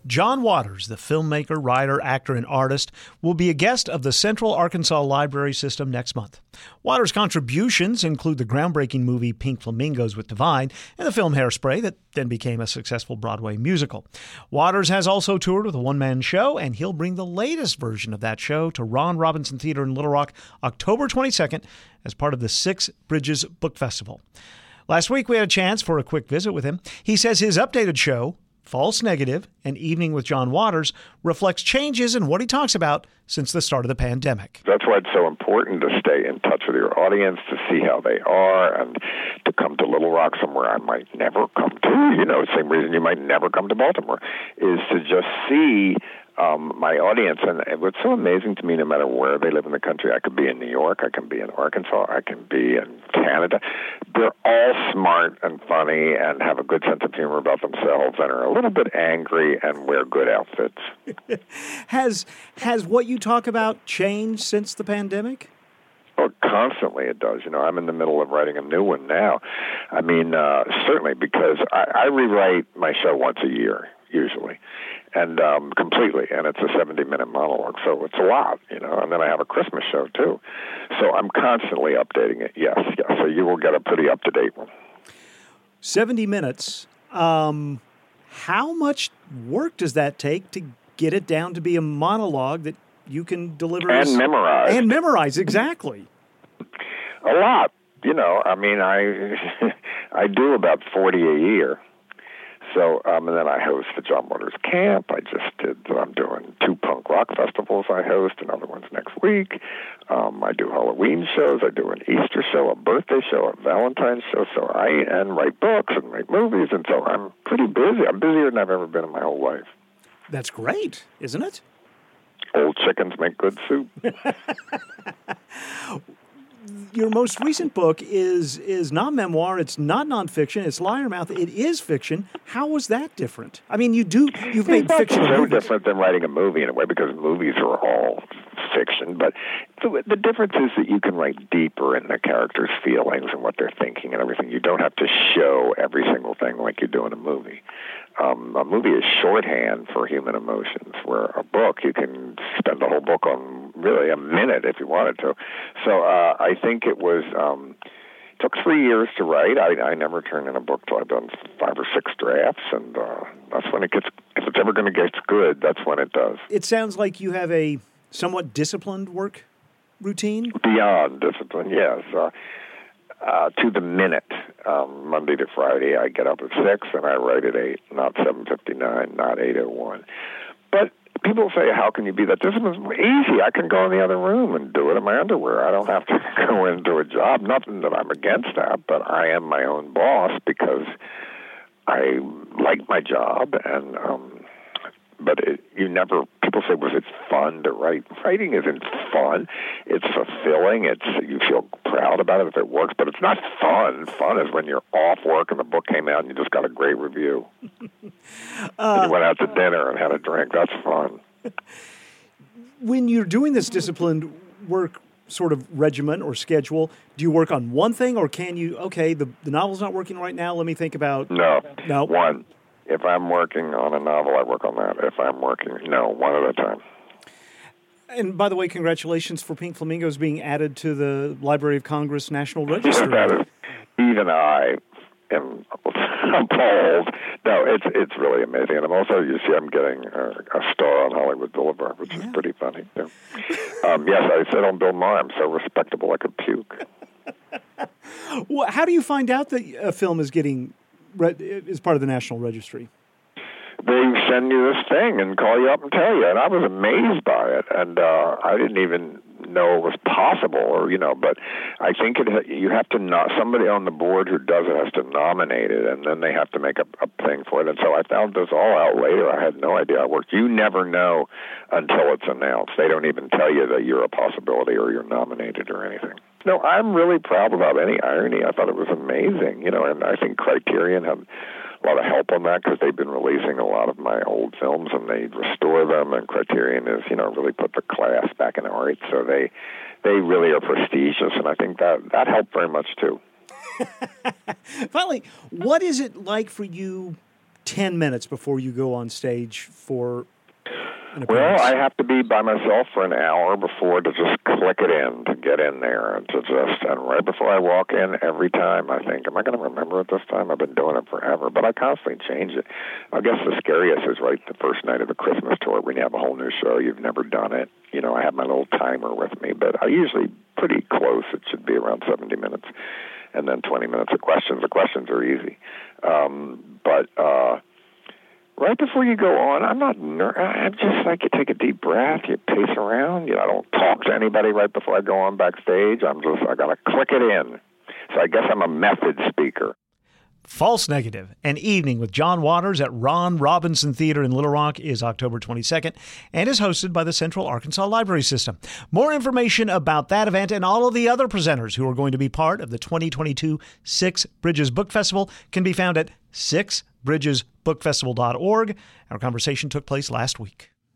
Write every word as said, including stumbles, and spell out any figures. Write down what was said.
John Waters, the filmmaker, writer, actor, and artist, will be a guest of the Central Arkansas Library System next month. Waters' contributions include the groundbreaking movie Pink Flamingos with Divine and the film Hairspray that then became a successful Broadway musical. Waters has also toured with a one-man show, and he'll bring the latest version of that show to Ron Robinson Theater in Little Rock October twenty-second as part of the Six Bridges Book Festival. Last week, we had a chance for a quick visit with him. He says his updated show, False Negative, An Evening with John Waters, reflects changes in what he talks about since the start of the pandemic. That's why it's so important to stay in touch with your audience, to see how they are, and to come to Little Rock, somewhere I might never come to. You know, same reason you might never come to Baltimore, is to just see Um, my audience. And what's so amazing to me, no matter where they live in the country, I could be in New York, I can be in Arkansas, I can be in Canada. They're all smart and funny and have a good sense of humor about themselves and are a little bit angry and wear good outfits. has has what you talk about changed since the pandemic? Oh, constantly it does. You know, I'm in the middle of writing a new one now. I mean, uh, certainly because I, I rewrite my show once a year, usually, and um, completely, and it's a seventy-minute monologue, so it's a lot, you know, and then I have a Christmas show, too. So I'm constantly updating it, yes, yes, so you will get a pretty up-to-date one. seventy minutes. Um, how much work does that take to get it down to be a monologue that you can deliver? And as, memorize. And memorize, exactly. A lot, you know, I mean, I I do about forty a year. So, um, and then I host the John Waters Camp. I just did, I'm doing two punk rock festivals I host, another one's next week. Um, I do Halloween shows. I do an Easter show, a birthday show, a Valentine's show. So I, and write books and make movies. And so I'm pretty busy. I'm busier than I've ever been in my whole life. That's great, isn't it? Old chickens make good soup. Your most recent book is is not memoir. It's not nonfiction. It's Liar Mouth. It is fiction. How was that different? I mean, you do you've made That's fiction. so movies. different than writing a movie in a way, because movies are all fiction. But the, the difference is that you can write deeper in the characters' feelings and what they're thinking and everything. You don't have to show every single thing like you do in a movie. Um, a movie is shorthand for human emotions, where a book, you can spend the whole book on really a minute if you wanted to. So uh, I think it was, um, it took three years to write. I, I never turned in a book till I've done five or six drafts, and uh, that's when it gets, if it's ever going to get good, that's when it does. It sounds like you have a somewhat disciplined work routine? Beyond discipline, yes. Uh, uh, to the minute. Um, Monday to Friday, I get up at six and I write at eight, not seven fifty-nine, not eight oh one. But people say, how can you be that disciplined? It's easy. I can go in the other room and do it in my underwear. I don't have to go into a job. Nothing that I'm against that, but I am my own boss because I like my job. And um, but it, you never, people say, was it fun to write? Writing isn't fun. It's fulfilling. It's, you feel proud about it if it works, but it's not fun. Fun is when you're off work and the book came out and you just got a great review. uh, and you went out to dinner and had a drink. That's fun. When you're doing this disciplined work sort of regimen or schedule, do you work on one thing, or can you, okay, the, the novel's not working right now, let me think about... No, no. one. If I'm working on a novel, I work on that. If I'm working, no, one at a time. And by the way, congratulations for Pink Flamingos being added to the Library of Congress National Register. That is, even I am appalled. No, it's it's really amazing. And I'm also, you see, I'm getting a, a star on Hollywood Boulevard, which yeah. is pretty funny. Yeah. Um, yes, I said on Bill Maher, I'm so respectable I could puke. Well, how do you find out that a film is getting is part of the National Registry? They send you this thing and call you up and tell you, and I was amazed by it, and uh, I didn't even know it was possible, or you know. But I think it you have to not somebody on the board who does it has to nominate it, and then they have to make a, a thing for it. And so I found this all out later. I had no idea I worked. You never know until it's announced. They don't even tell you that you're a possibility or you're nominated or anything. No, I'm really proud without any irony. I thought it was amazing, you know, and I think Criterion had a lot of help on that because they've been releasing a lot of my old films and they restore them, and Criterion is, you know, really put the class back in art, so they they really are prestigious, and I think that, that helped very much too. Finally, what is it like for you ten minutes before you go on stage for an Well, appearance? I have to be by myself for an hour before to just click it in, to get in there, and to just, and right before I walk in, every time I think, am I going to remember it this time? I've been doing it forever, but I constantly change it. I guess the scariest is right the first night of the Christmas tour when you have a whole new show, you've never done it. You know, I have my little timer with me, but I usually pretty close. It should be around seventy minutes, and then twenty minutes of questions. The questions are easy. Um, but, uh, right before you go on, I'm not ner- I'm just like, you take a deep breath, you pace around. You know, I don't talk to anybody right before I go on backstage. I'm just, I got to click it in. So I guess I'm a method speaker. False Negative, an evening with John Waters at Ron Robinson Theater in Little Rock, is October twenty-second and is hosted by the Central Arkansas Library System. More information about that event and all of the other presenters who are going to be part of the twenty twenty-two Six Bridges Book Festival can be found at six bridges book festival dot org. Our conversation took place last week.